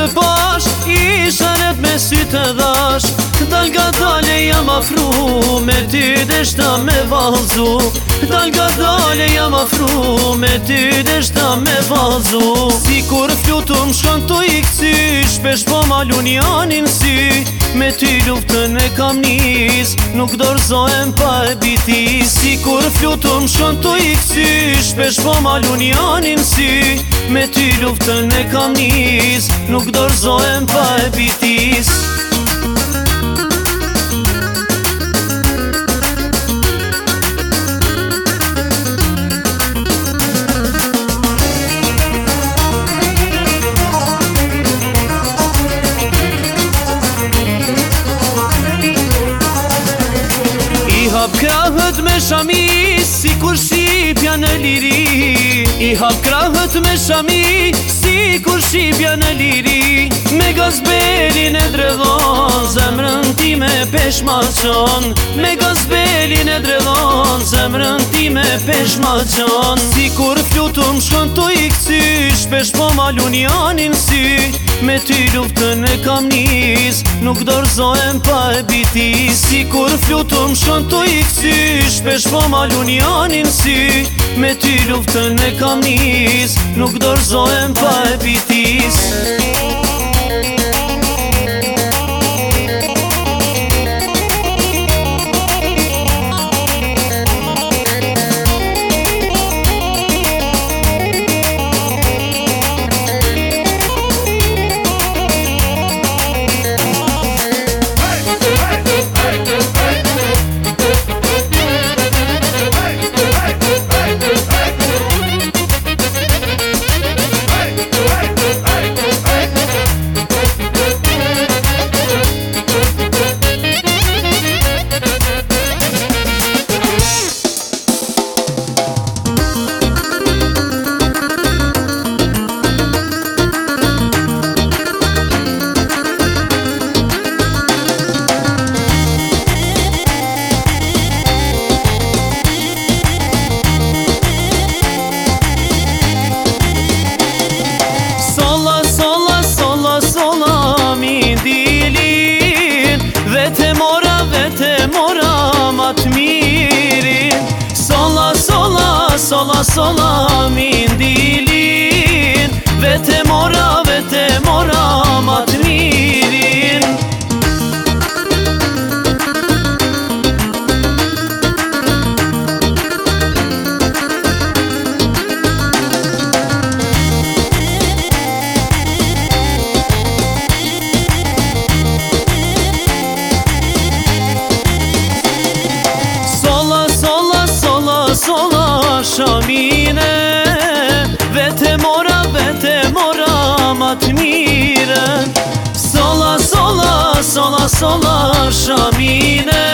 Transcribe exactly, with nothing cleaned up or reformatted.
të pash, isha rep me sy të dhash. Dal ga dale jam afru, me ty deshta me valzu. Dal ga dale jam afru, me ty deshta me valzu. Si kur flutum shkon të i këcy, shpesh po malun janin sy. Me ty luftën e kam nis, nuk dorzohem pa e biti. Si kur flutum shkon të i këcy, shpesh po malun janin sy. Me ty luftën e kam nis, nuk dorzohem pa e bitis. I hap krahët me shami, si kur shqipja në liri. I hap krahët me shami, si kur shqipja në liri. Me gazbelin e dredhon, zemrën ti me pesh ma qon. Me gazbelin e dredhon, zemrën ti me pesh ma qon. Si kur flutum shkon të i këcy, shpesh po malun janin sy. Me ty luftën e kam nis, nuk dorzohem pa e biti. Si kur flutum shkon të i këcy, shpesh po malun janin sy. Me ty luftën e kam nis, nuk dorzohem pa e bitis. Sola, sola, mi ndilin, vete mora, vete mora, ma të mirin. Sola, sola, sola, sola, shamine, vete mora, vete mora, ma të mire. Sola, sola, sola, sola, shamine.